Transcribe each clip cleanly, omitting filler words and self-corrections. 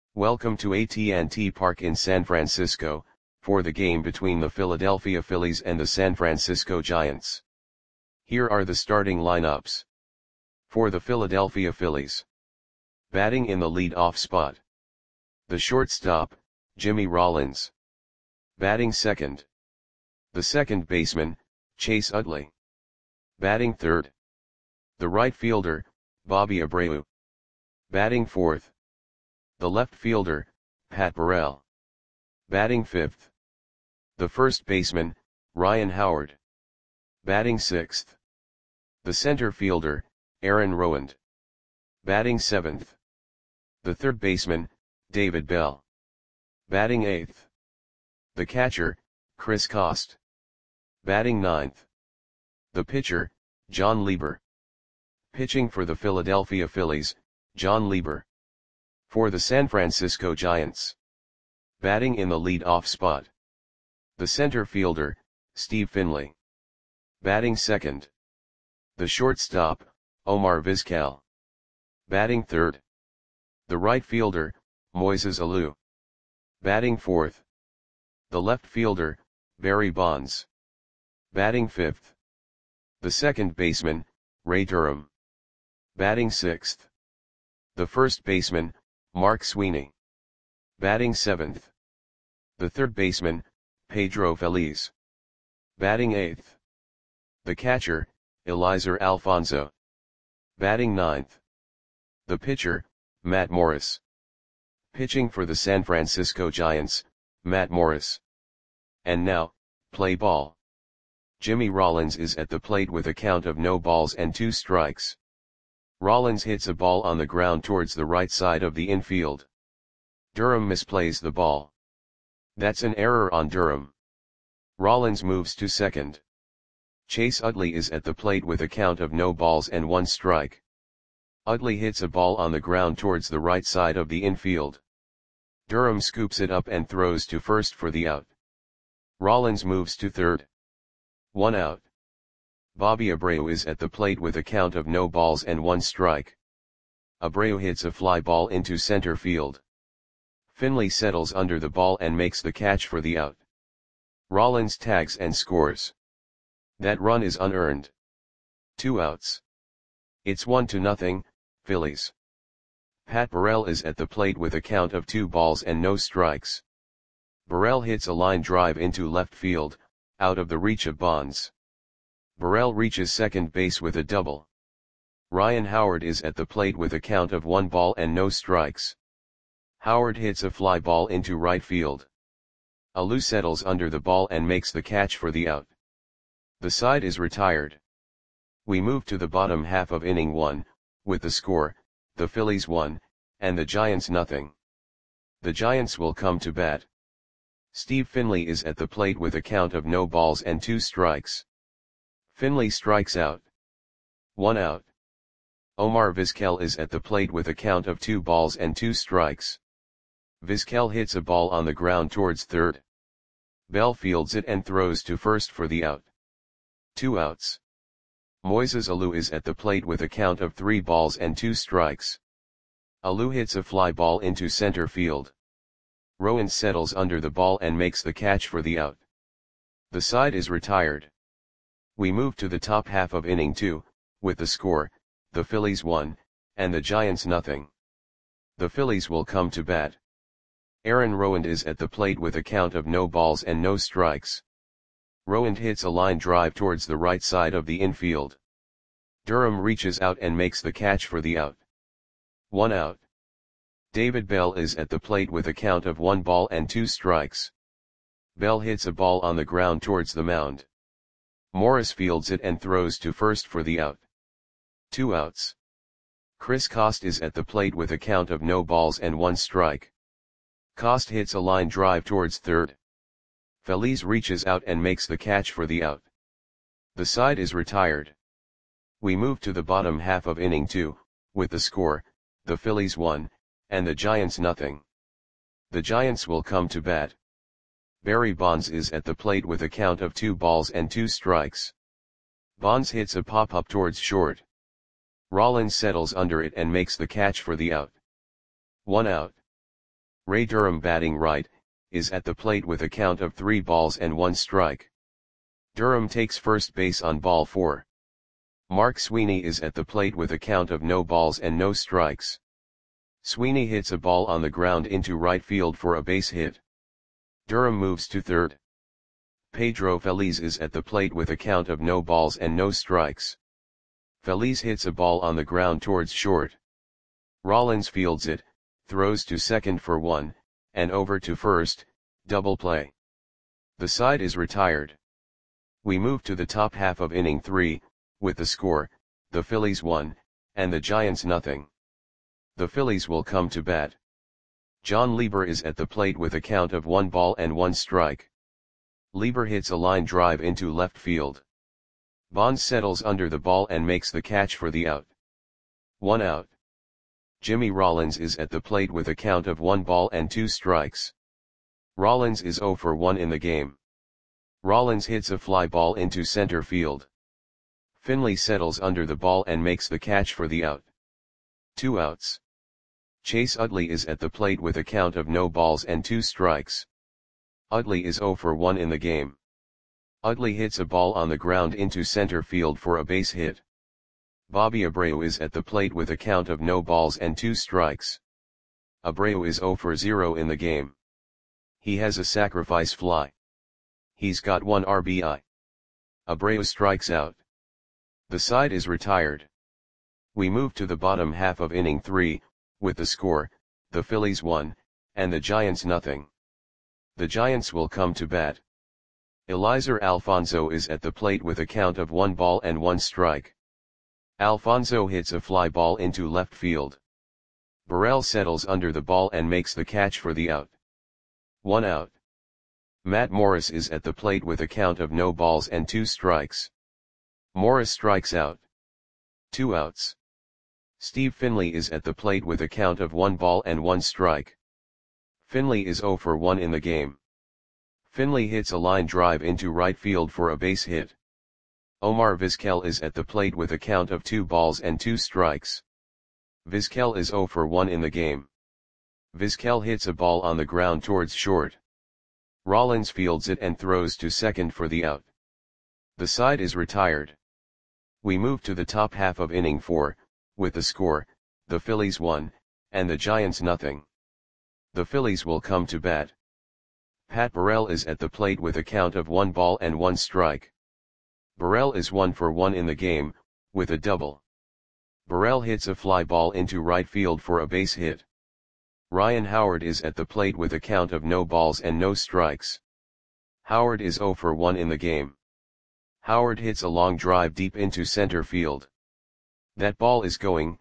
Welcome to AT&T Park in San Francisco, for the game between the Philadelphia Phillies and the San Francisco Giants. Here are the starting lineups. For the Philadelphia Phillies. Batting in the lead-off spot. The shortstop, Jimmy Rollins. Batting second. The second baseman, Chase Utley. Batting third. The right fielder, Bobby Abreu. Batting fourth. The left fielder, Pat Burrell. Batting fifth. The first baseman, Ryan Howard. Batting sixth. The center fielder, Aaron Rowand. Batting seventh. The third baseman, David Bell. Batting eighth. The catcher, Chris Coste. Batting ninth. The pitcher, John Lieber. Pitching for the Philadelphia Phillies, John Lieber. For the San Francisco Giants. Batting in the lead-off spot. The center fielder, Steve Finley. Batting second. The shortstop, Omar Vizquel. Batting third. The right fielder, Moises Alou. Batting fourth. The left fielder, Barry Bonds. Batting fifth. The second baseman, Ray Durham. Batting sixth. The first baseman, Mark Sweeney. Batting seventh. The third baseman, Pedro Feliz. Batting eighth. The catcher, Eliezer Alfonso. Batting ninth. The pitcher, Matt Morris. Pitching for the San Francisco Giants, Matt Morris. And now, play ball. Jimmy Rollins is at the plate with a count of no balls and 2 strikes. Rollins hits a ball on the ground towards the right side of the infield. Durham misplays the ball. That's an error on Durham. Rollins moves to second. Chase Utley is at the plate with a count of no balls and 1 strike. Utley hits a ball on the ground towards the right side of the infield. Durham scoops it up and throws to first for the out. Rollins moves to third. 1 out. Bobby Abreu is at the plate with a count of no balls and 1 strike. Abreu hits a fly ball into center field. Finley settles under the ball and makes the catch for the out. Rollins tags and scores. That run is unearned. 2 outs. It's 1-0, Phillies. Pat Burrell is at the plate with a count of 2 balls and no strikes. Burrell hits a line drive into left field, out of the reach of Bonds. Burrell reaches second base with a double. Ryan Howard is at the plate with a count of 1 ball and no strikes. Howard hits a fly ball into right field. Alou settles under the ball and makes the catch for the out. The side is retired. We move to the bottom half of inning 1, with the score, the Phillies 1, and the Giants nothing. The Giants will come to bat. Steve Finley is at the plate with a count of no balls and 2 strikes. Finley strikes out. 1 out. Omar Vizquel is at the plate with a count of 2 balls and 2 strikes. Vizquel hits a ball on the ground towards third. Bell fields it and throws to first for the out. 2 outs. Moises Alou is at the plate with a count of 3 balls and 2 strikes. Alou hits a fly ball into center field. Rowand settles under the ball and makes the catch for the out. The side is retired. We move to the top half of inning 2, with the score, the Phillies 1, and the Giants nothing. The Phillies will come to bat. Aaron Rowand is at the plate with a count of no balls and no strikes. Rowand hits a line drive towards the right side of the infield. Durham reaches out and makes the catch for the out. 1 out. David Bell is at the plate with a count of 1 ball and 2 strikes. Bell hits a ball on the ground towards the mound. Morris fields it and throws to first for the out. 2 outs. Chris Coste is at the plate with a count of no balls and 1 strike. Coste hits a line drive towards third. Feliz reaches out and makes the catch for the out. The side is retired. We move to the bottom half of inning 2, with the score, the Phillies 1, and the Giants nothing. The Giants will come to bat. Barry Bonds is at the plate with a count of 2 balls and 2 strikes. Bonds hits a pop-up towards short. Rollins settles under it and makes the catch for the out. 1 out. Ray Durham batting right, is at the plate with a count of 3 balls and 1 strike. Durham takes first base on ball 4. Mark Sweeney is at the plate with a count of no balls and no strikes. Sweeney hits a ball on the ground into right field for a base hit. Durham moves to third. Pedro Feliz is at the plate with a count of no balls and no strikes. Feliz hits a ball on the ground towards short. Rollins fields it, throws to second for 1, and over to first, double play. The side is retired. We move to the top half of inning 3, with the score, the Phillies 1, and the Giants nothing. The Phillies will come to bat. John Lieber is at the plate with a count of 1 ball and 1 strike. Lieber hits a line drive into left field. Bonds settles under the ball and makes the catch for the out. 1 out. Jimmy Rollins is at the plate with a count of 1 ball and 2 strikes. Rollins is 0 for 1 in the game. Rollins hits a fly ball into center field. Finley settles under the ball and makes the catch for the out. 2 outs. Chase Utley is at the plate with a count of no balls and 2 strikes. Utley is 0 for 1 in the game. Utley hits a ball on the ground into center field for a base hit. Bobby Abreu is at the plate with a count of no balls and 2 strikes. Abreu is 0 for 0 in the game. He has a sacrifice fly. He's got 1 RBI. Abreu strikes out. The side is retired. We move to the bottom half of inning 3, with the score, the Phillies 1, and the Giants nothing. The Giants will come to bat. Eliezer Alfonso is at the plate with a count of 1 ball and 1 strike. Alfonso hits a fly ball into left field. Burrell settles under the ball and makes the catch for the out. 1 out. Matt Morris is at the plate with a count of no balls and 2 strikes. Morris strikes out. 2 outs. Steve Finley is at the plate with a count of 1 ball and 1 strike. Finley is 0 for 1 in the game. Finley hits a line drive into right field for a base hit. Omar Vizquel is at the plate with a count of 2 balls and 2 strikes. Vizquel is 0 for 1 in the game. Vizquel hits a ball on the ground towards short. Rollins fields it and throws to second for the out. The side is retired. We move to the top half of inning 4, with the score, the Phillies 1, and the Giants nothing. The Phillies will come to bat. Pat Burrell is at the plate with a count of 1 ball and 1 strike. Burrell is 1 for 1 in the game, with a double. Burrell hits a fly ball into right field for a base hit. Ryan Howard is at the plate with a count of no balls and no strikes. Howard is 0 for 1 in the game. Howard hits a long drive deep into center field. That ball is gone.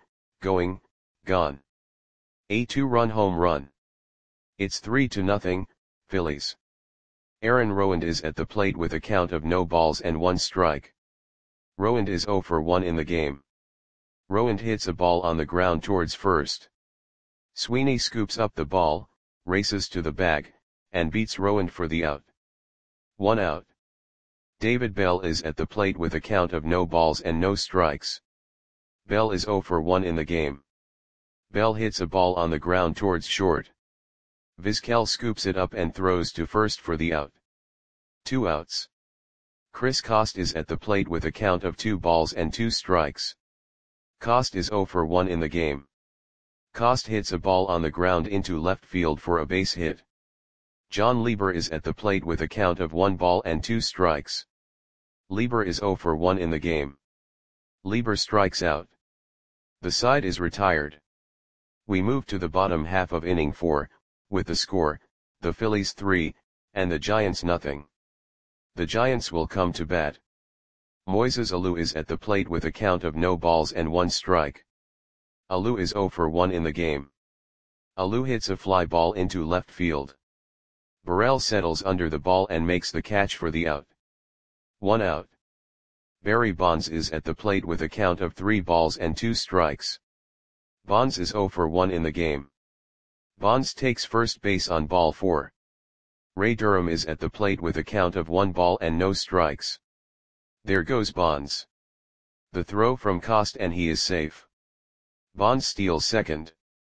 A 2-run home run. It's 3-0, Phillies. Aaron Rowand is at the plate with a count of no balls and 1 strike. Rowand is 0 for 1 in the game. Rowand hits a ball on the ground towards first. Sweeney scoops up the ball, races to the bag, and beats Rowand for the out. 1 out. David Bell is at the plate with a count of no balls and no strikes. Bell is 0 for 1 in the game. Bell hits a ball on the ground towards short. Vizquel scoops it up and throws to first for the out. 2 outs. Chris Coste is at the plate with a count of 2 balls and 2 strikes. Coste is 0 for 1 in the game. Coste hits a ball on the ground into left field for a base hit. John Lieber is at the plate with a count of 1 ball and 2 strikes. Lieber is 0 for 1 in the game. Lieber strikes out. The side is retired. We move to the bottom half of inning 4, with the score, the Phillies 3, and the Giants nothing. The Giants will come to bat. Moises Alou is at the plate with a count of no balls and 1 strike. Alou is 0 for 1 in the game. Alou hits a fly ball into left field. Burrell settles under the ball and makes the catch for the out. 1 out. Barry Bonds is at the plate with a count of 3 balls and 2 strikes. Bonds is 0 for 1 in the game. Bonds takes first base on ball 4. Ray Durham is at the plate with a count of 1 ball and no strikes. There goes Bonds. The throw from Coste and he is safe. Bonds steals second.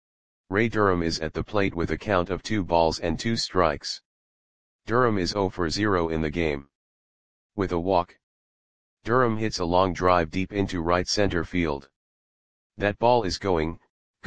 Ray Durham is at the plate with a count of 2 balls and 2 strikes. Durham is 0 for 0 in the game. With a walk, Durham hits a long drive deep into right center field. That ball is gone.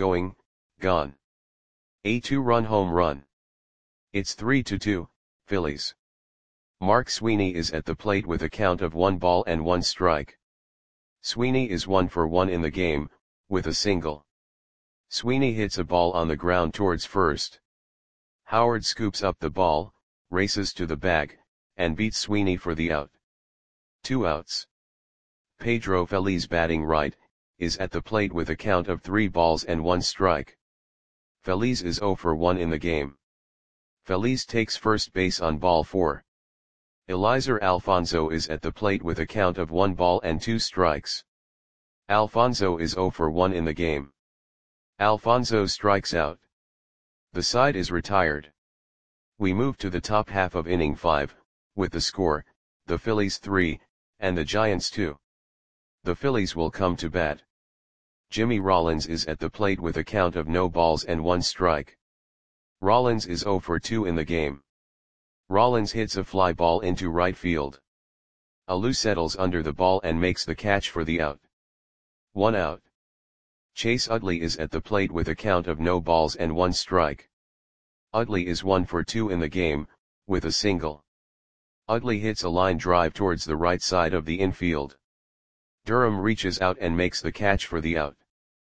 A 2-run home run. It's 3-2, Phillies. Mark Sweeney is at the plate with a count of 1 ball and 1 strike. Sweeney is 1 for 1 in the game, with a single. Sweeney hits a ball on the ground towards first. Howard scoops up the ball, races to the bag, and beats Sweeney for the out. 2 outs. Pedro Feliz, batting right, is at the plate with a count of 3 balls and 1 strike. Feliz is 0 for 1 in the game. Feliz takes first base on ball 4. Eliezer Alfonso is at the plate with a count of 1 ball and 2 strikes. Alfonso is 0 for 1 in the game. Alfonso strikes out. The side is retired. We move to the top half of inning 5, with the score, the Phillies 3, and the Giants 2. The Phillies will come to bat. Jimmy Rollins is at the plate with a count of no balls and 1 strike. Rollins is 0 for 2 in the game. Rollins hits a fly ball into right field. Alou settles under the ball and makes the catch for the out. 1 out. Chase Utley is at the plate with a count of no balls and 1 strike. Utley is 1 for 2 in the game, with a single. Utley hits a line drive towards the right side of the infield. Durham reaches out and makes the catch for the out.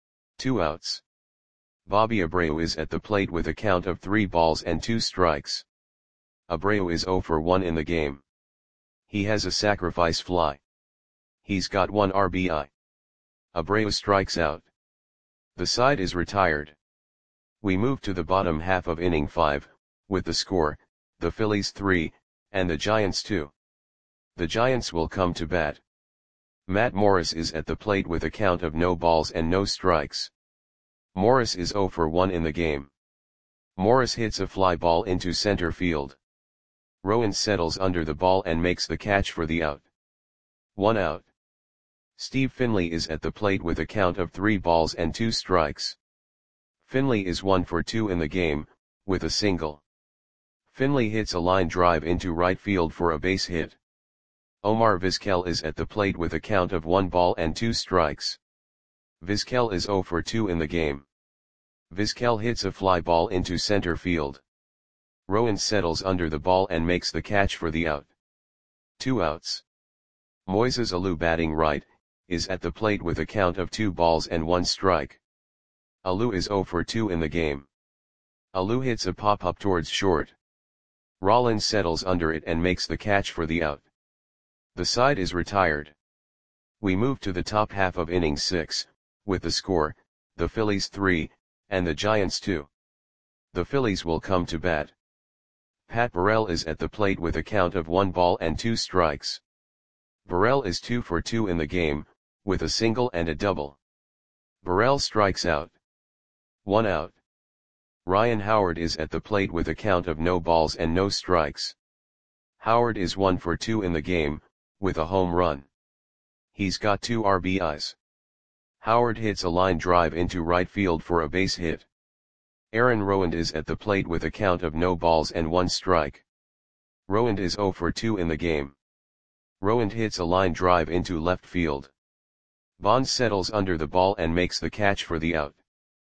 2 outs. Bobby Abreu is at the plate with a count of 3 balls and 2 strikes. Abreu is 0 for 1 in the game. He has a sacrifice fly. He's got 1 RBI. Abreu strikes out. The side is retired. We move to the bottom half of inning 5, with the score, the Phillies 3, and the Giants 2. The Giants will come to bat. Matt Morris is at the plate with a count of no balls and no strikes. Morris is 0 for 1 in the game. Morris hits a fly ball into center field. Rowan settles under the ball and makes the catch for the out. 1 out. Steve Finley is at the plate with a count of 3 balls and 2 strikes. Finley is 1 for 2 in the game, with a single. Finley hits a line drive into right field for a base hit. Omar Vizquel is at the plate with a count of 1 ball and 2 strikes. Vizquel is 0 for 2 in the game. Vizquel hits a fly ball into center field. Rowan settles under the ball and makes the catch for the out. 2 outs. Moises Alou, batting right, is at the plate with a count of 2 balls and 1 strike. Alou is 0 for 2 in the game. Alou hits a pop-up towards short. Rollins settles under it and makes the catch for the out. The side is retired. We move to the top half of inning 6, with the score, the Phillies 3, and the Giants 2. The Phillies will come to bat. Pat Burrell is at the plate with a count of 1 ball and 2 strikes. Burrell is 2 for 2 in the game, with a single and a double. Burrell strikes out. 1 out. Ryan Howard is at the plate with a count of no balls and no strikes. Howard is 1 for 2 in the game, with a home run. He's got 2 RBIs. Howard hits a line drive into right field for a base hit. Aaron Rowand is at the plate with a count of no balls and 1 strike. Rowand is 0 for 2 in the game. Rowand hits a line drive into left field. Bonds settles under the ball and makes the catch for the out.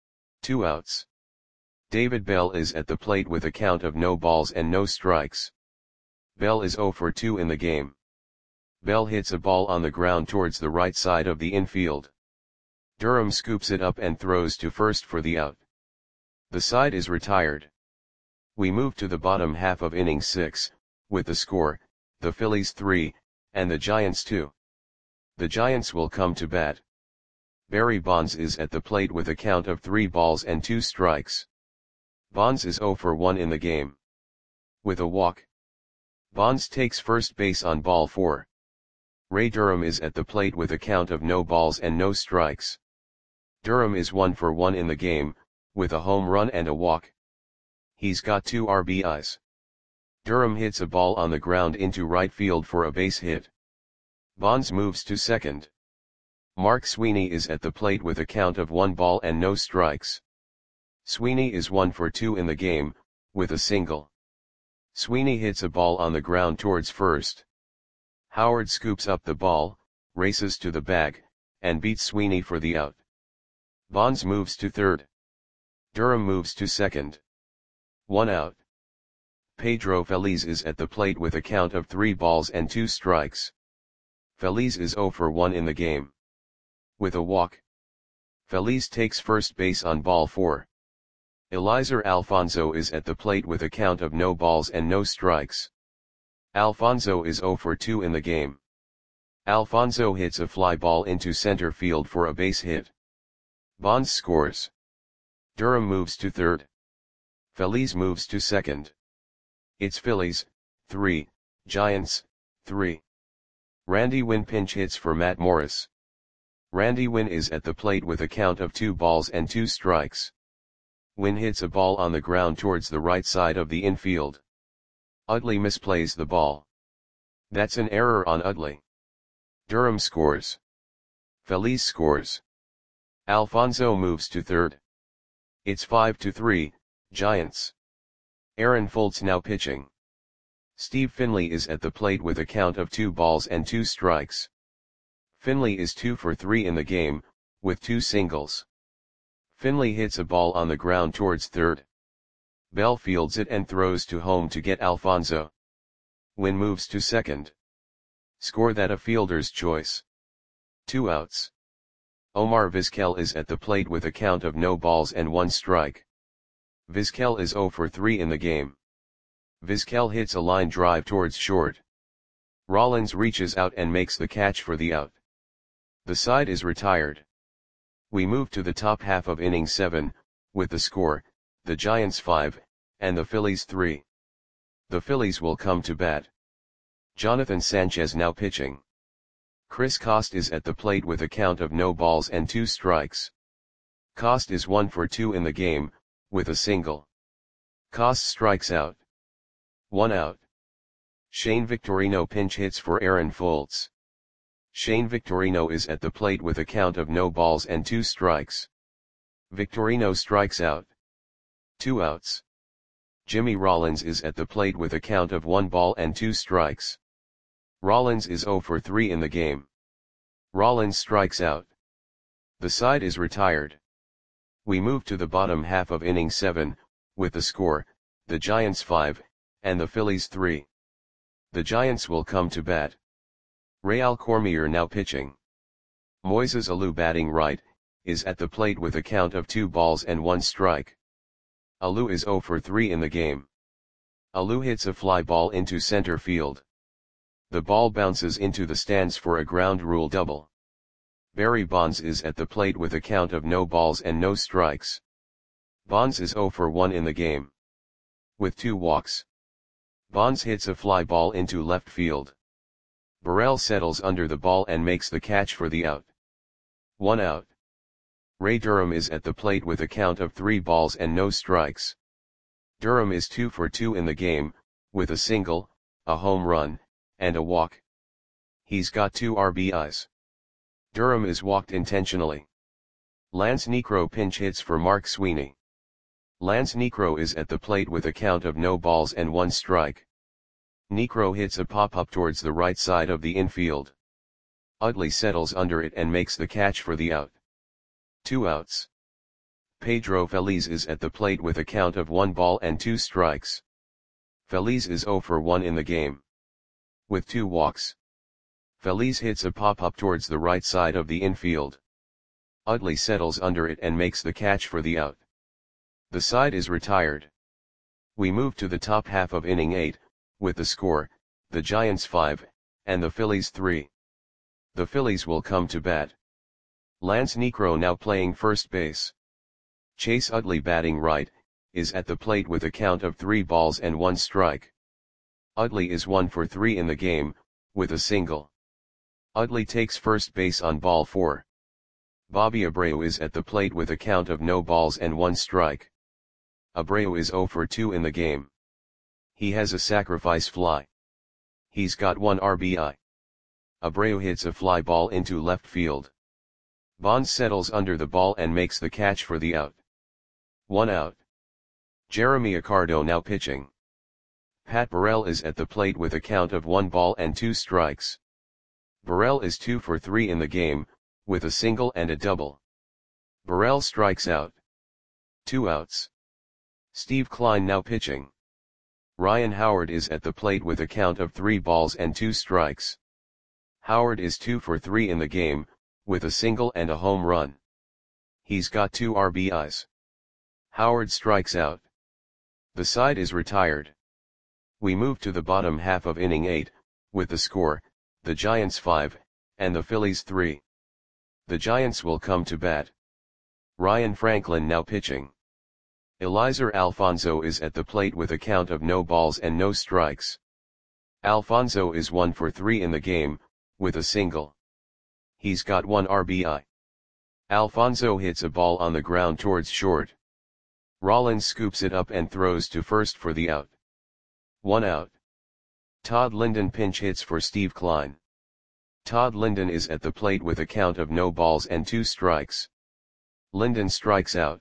2 outs. David Bell is at the plate with a count of no balls and no strikes. Bell is 0 for 2 in the game. Bell hits a ball on the ground towards the right side of the infield. Durham scoops it up and throws to first for the out. The side is retired. We move to the bottom half of inning 6, with the score, the Phillies 3, and the Giants 2. The Giants will come to bat. Barry Bonds is at the plate with a count of 3 balls and 2 strikes. Bonds is 0 for 1 in the game. With a walk, Bonds takes first base on ball 4. Ray Durham is at the plate with a count of no balls and no strikes. Durham is 1 for 1 in the game, with a home run and a walk. He's got 2 RBIs. Durham hits a ball on the ground into right field for a base hit. Bonds moves to second. Mark Sweeney is at the plate with a count of 1 ball and no strikes. Sweeney is 1 for 2 in the game, with a single. Sweeney hits a ball on the ground towards first. Howard scoops up the ball, races to the bag, and beats Sweeney for the out. Bonds moves to third. Durham moves to second. 1 out. Pedro Feliz is at the plate with a count of 3 balls and 2 strikes. Feliz is 0 for 1 in the game. With a walk. Feliz takes first base on ball 4. Eliezer Alfonso is at the plate with a count of no balls and no strikes. Alfonso is 0 for 2 in the game. Alfonso hits a fly ball into center field for a base hit. Bonds scores. Durham moves to third. Feliz moves to second. It's Phillies, 3, Giants, 3. Randy Winn pinch hits for Matt Morris. Randy Winn is at the plate with a count of 2 balls and 2 strikes. Winn hits a ball on the ground towards the right side of the infield. Utley misplays the ball. That's an error on Utley. Durham scores. Feliz scores. Alfonso moves to third. It's 5-3, Giants. Aaron Foltz now pitching. Steve Finley is at the plate with a count of 2 balls and 2 strikes. Finley is 2 for 3 in the game, with 2 singles. Finley hits a ball on the ground towards third. Bell fields it and throws to home to get Alfonso. Winn moves to second. Score that a fielder's choice. 2 outs. Omar Vizquel is at the plate with a count of no balls and 1 strike. Vizquel is 0 for 3 in the game. Vizquel hits a line drive towards short. Rollins reaches out and makes the catch for the out. The side is retired. We move to the top half of inning 7, with the score, the Giants 5, and the Phillies 3. The Phillies will come to bat. Jonathan Sanchez now pitching. Chris Coste is at the plate with a count of no balls and 2 strikes. Coste is 1 for 2 in the game, with a single. Coste strikes out. 1 out. Shane Victorino pinch hits for Aaron Foltz. Shane Victorino is at the plate with a count of no balls and 2 strikes. Victorino strikes out. 2 outs. Jimmy Rollins is at the plate with a count of 1 ball and 2 strikes. Rollins is 0 for 3 in the game. Rollins strikes out. The side is retired. We move to the bottom half of inning 7, with the score, the Giants 5, and the Phillies 3. The Giants will come to bat. Real Cormier now pitching. Moises Alou batting right, is at the plate with a count of 2 balls and 1 strike. Alou is 0 for 3 in the game. Alou hits a fly ball into center field. The ball bounces into the stands for a ground rule double. Barry Bonds is at the plate with a count of no balls and no strikes. Bonds is 0 for 1 in the game. With 2 walks. Bonds hits a fly ball into left field. Burrell settles under the ball and makes the catch for the out. 1 out. Ray Durham is at the plate with a count of 3 balls and no strikes. Durham is 2 for 2 in the game, with a single, a home run, and a walk. He's got 2 RBIs. Durham is walked intentionally. Lance Niekro pinch hits for Mark Sweeney. Lance Niekro is at the plate with a count of no balls and 1 strike. Niekro hits a pop-up towards the right side of the infield. Utley settles under it and makes the catch for the out. 2 outs. Pedro Feliz is at the plate with a count of 1 ball and 2 strikes. Feliz is 0 for 1 in the game. With 2 walks. Feliz hits a pop-up towards the right side of the infield. Utley settles under it and makes the catch for the out. The side is retired. We move to the top half of inning 8, with the score, the Giants 5, and the Phillies 3. The Phillies will come to bat. Lance Niekro now playing first base. Chase Utley batting right, is at the plate with a count of 3 balls and 1 strike. Utley is 1 for 3 in the game, with a single. Utley takes first base on ball 4. Bobby Abreu is at the plate with a count of no balls and 1 strike. Abreu is 0 for 2 in the game. He has a sacrifice fly. He's got 1 RBI. Abreu hits a fly ball into left field. Bonds settles under the ball and makes the catch for the out. 1 out. Jeremy Accardo now pitching. Pat Burrell is at the plate with a count of 1 ball and 2 strikes. Burrell is 2 for 3 in the game, with a single and a double. Burrell strikes out. 2 outs. Steve Kline now pitching. Ryan Howard is at the plate with a count of 3 balls and 2 strikes. Howard is 2 for 3 in the game, with a single and a home run. He's got 2 RBIs. Howard strikes out. The side is retired. We move to the bottom half of inning 8, with the score, the Giants 5, and the Phillies 3. The Giants will come to bat. Ryan Franklin now pitching. Eliezer Alfonso is at the plate with a count of no balls and no strikes. Alfonso is 1 for 3 in the game, with a single. He's got 1 RBI. Alfonso hits a ball on the ground towards short. Rollins scoops it up and throws to first for the out. 1 out. Todd Linden pinch hits for Steve Kline. Todd Linden is at the plate with a count of no balls and 2 strikes. Linden strikes out.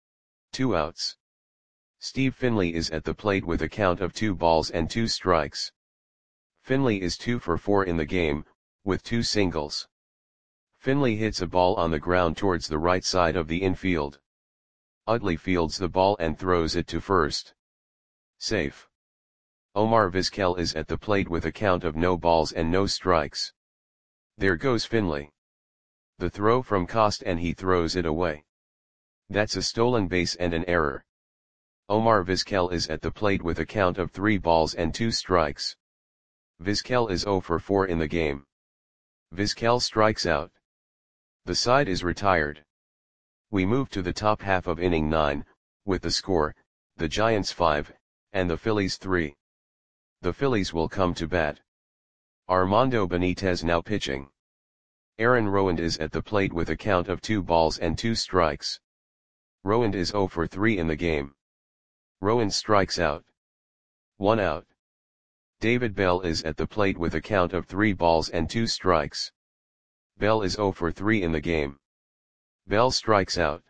2 outs. Steve Finley is at the plate with a count of 2 balls and 2 strikes. Finley is 2 for 4 in the game, with 2 singles. Finley hits a ball on the ground towards the right side of the infield. Utley fields the ball and throws it to first. Safe. Omar Vizquel is at the plate with a count of no balls and no strikes. There goes Finley. The throw from Cost and he throws it away. That's a stolen base and an error. Omar Vizquel is at the plate with a count of 3 balls and 2 strikes. Vizquel is 0 for 4 in the game. Vizquel strikes out. The side is retired. We move to the top half of inning 9, with the score, the Giants 5, and the Phillies 3. The Phillies will come to bat. Armando Benitez now pitching. Aaron Rowand is at the plate with a count of 2 balls and 2 strikes. Rowand is 0 for 3 in the game. Rowand strikes out. 1 out. David Bell is at the plate with a count of 3 balls and 2 strikes. Bell is 0 for 3 in the game. Bell strikes out.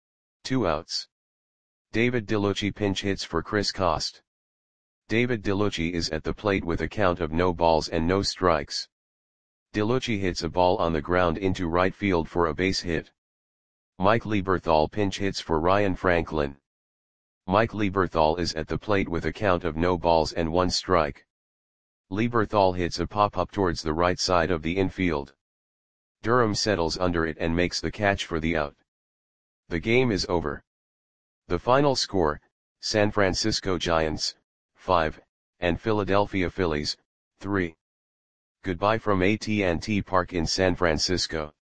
2 outs. David DeLucci pinch hits for Chris Cost. David DeLucci is at the plate with a count of no balls and no strikes. DeLucci hits a ball on the ground into right field for a base hit. Mike Lieberthal pinch hits for Ryan Franklin. Mike Lieberthal is at the plate with a count of no balls and 1 strike. Lieberthal hits a pop-up towards the right side of the infield. Durham settles under it and makes the catch for the out. The game is over. The final score, San Francisco Giants, 5, and Philadelphia Phillies, 3. Goodbye from AT&T Park in San Francisco.